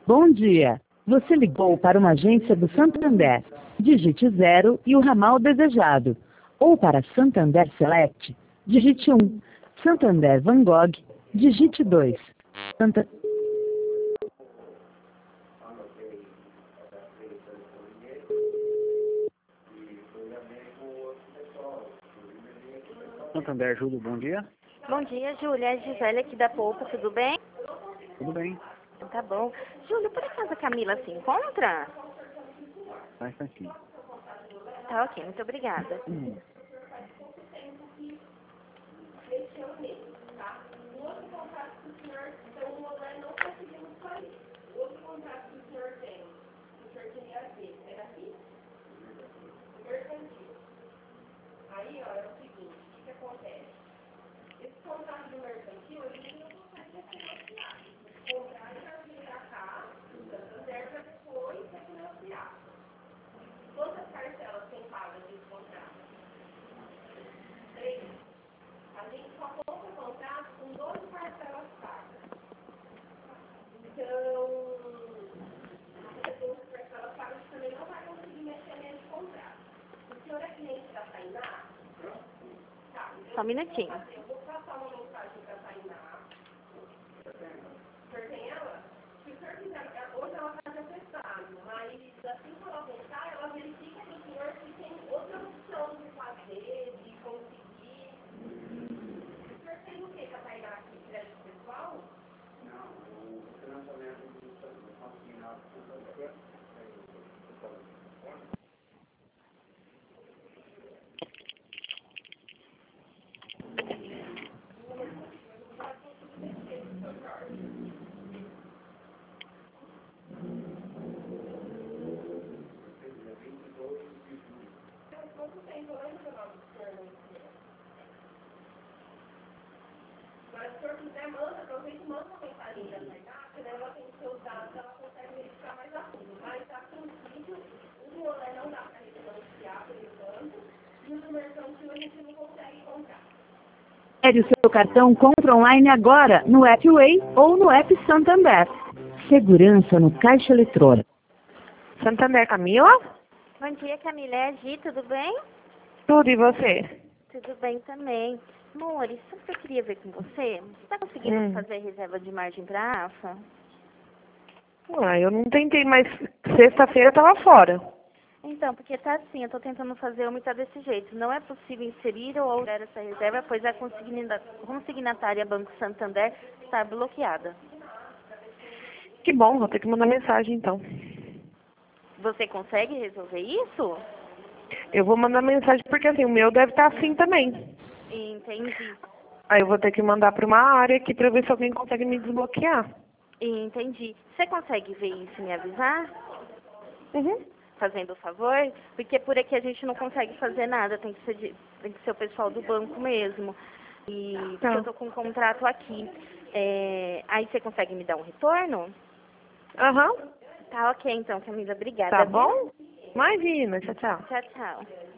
Bom dia. Você ligou para uma agência do Santander. Digite 0 e o ramal desejado. Ou para Santander Select, digite 1. Santander Van Gogh, digite 2. Santander, Júlio, bom dia. Bom dia, Júlia. É a Gisele aqui da Poupa, tudo bem? Tudo bem? Tá bom. Júlia, por acaso a Camila se encontra? Só um instantinho. Tá ok, muito obrigada. Só um minutinho. Adere o seu cartão Compra Online agora no App Way ou no App Santander. Segurança no caixa eletrônico. Santander, Camila? Bom dia, Camila. É a Gi, tudo bem? Tudo, e você? Tudo bem também. Amor, sabe o que eu queria ver com você? Você tá conseguindo fazer reserva de margem pra AFA? Eu não tentei, mas sexta-feira eu tava fora. Então, porque tá assim, eu tô tentando fazer uma e tá desse jeito. Não é possível inserir ou alterar essa reserva, pois a consignatária Banco Santander está bloqueada. Que bom, vou ter que mandar mensagem então. Você consegue resolver isso? Eu vou mandar mensagem porque assim, o meu deve estar assim também. Entendi. Aí eu vou ter que mandar para uma área aqui para ver se alguém consegue me desbloquear. Entendi. Você consegue ver isso e me avisar? Uhum. Fazendo o favor? Porque por aqui a gente não consegue fazer nada, tem que ser o pessoal do banco mesmo. E porque eu tô com um contrato aqui. Aí você consegue me dar um retorno? Aham. Tá ok então, Camila. Obrigada. Tá bom? Imagina, tchau, tchau. Tchau, tchau.